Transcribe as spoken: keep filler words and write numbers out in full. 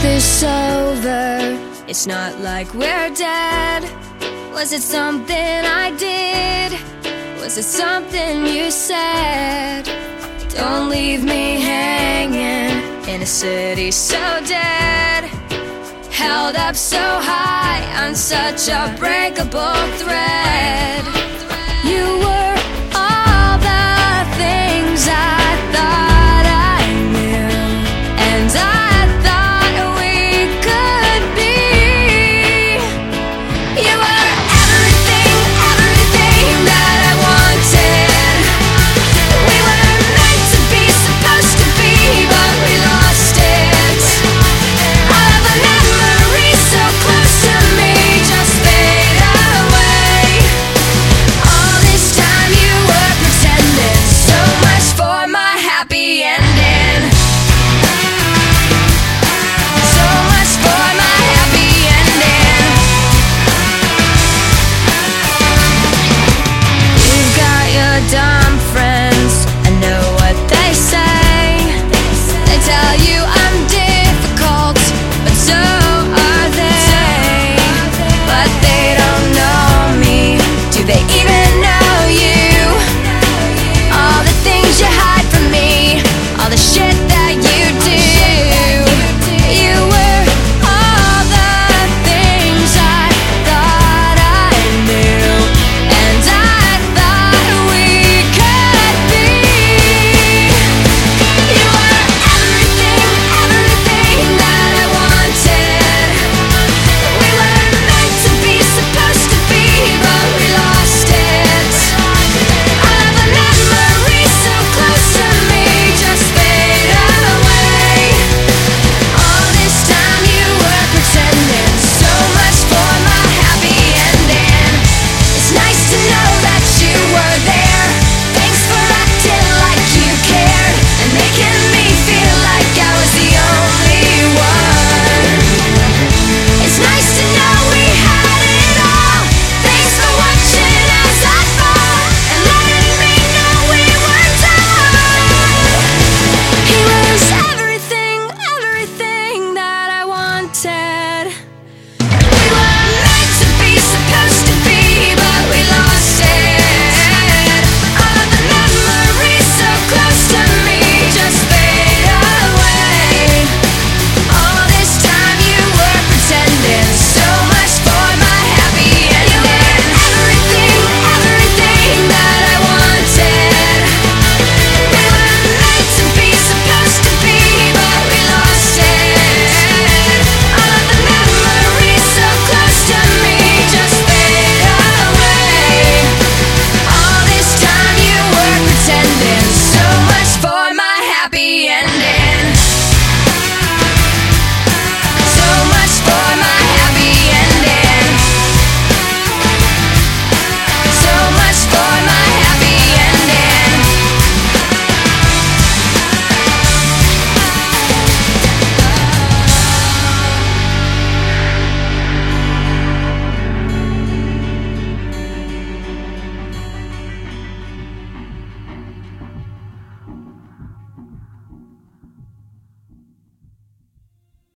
this over? It's not like we're dead. Was it something I did? Was it something you said? Don't leave me hanging in a city so dead, held up so high on such a breakable thread. You were all the things I